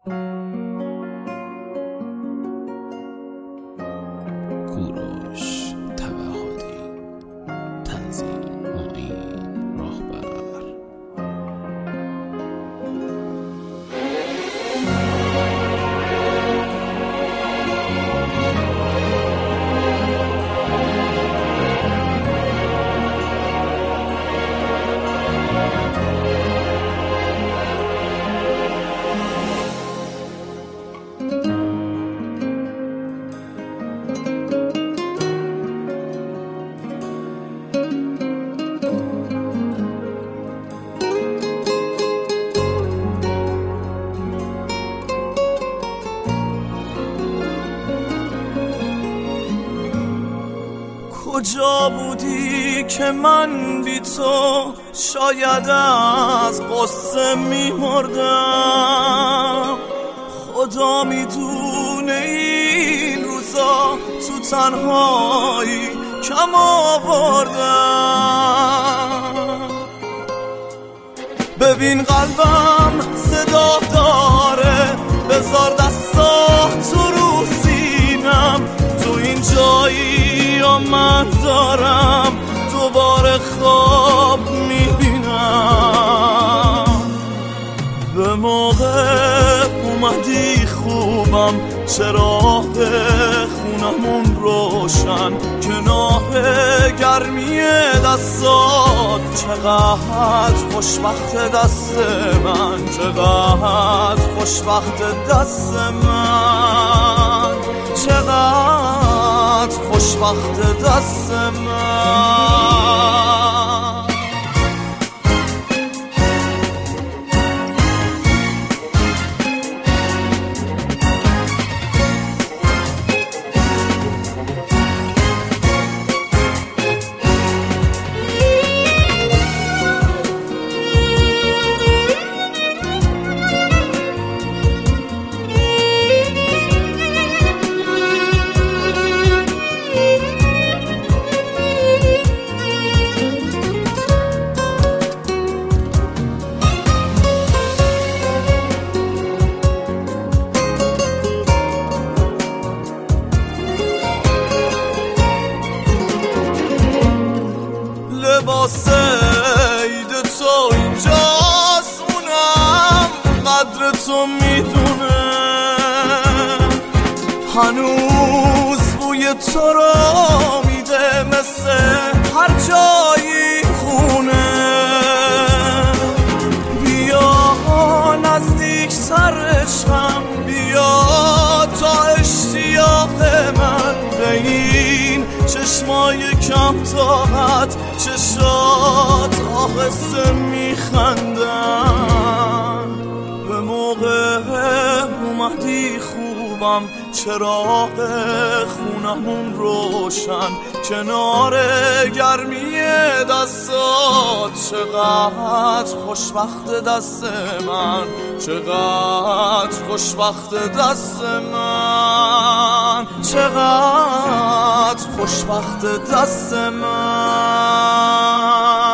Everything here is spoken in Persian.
کوروش توحدی، تنظیم معین راهبر. کجا بودی که من بی تو شاید از قصه می‌مردم؟ خدا میدونه این روزا تو تنهایی کم آوردم. ببین قلبم صدا داره، بذار دستات رو سینم. تو این جایی یا من دارم دوباره خواب میبینم. به موقع اومدی خوبم، چراغ خونمون روشن، کنار گرمی دستات. چقدر خوشبخت دست من، چقدر خوشبخت دست من، چقدر خوشبخت دست من. لباس عید تو اینجاست، اونم قدر تو میدونه. هنوز بوی تو رو میده مثل هر جایی خونه. بیا نزدیک سرشم، بیا تا اشتیاق من به این چشمای کم طاقت، چشات آهسته میخندن. به موقع اومدی خوبم، چراغ خونمون روشن، کنار گرمی دستات. چقدر خوشبخت دست من، چقدر خوشبخت دست من، چقدر خوشبخت دست من.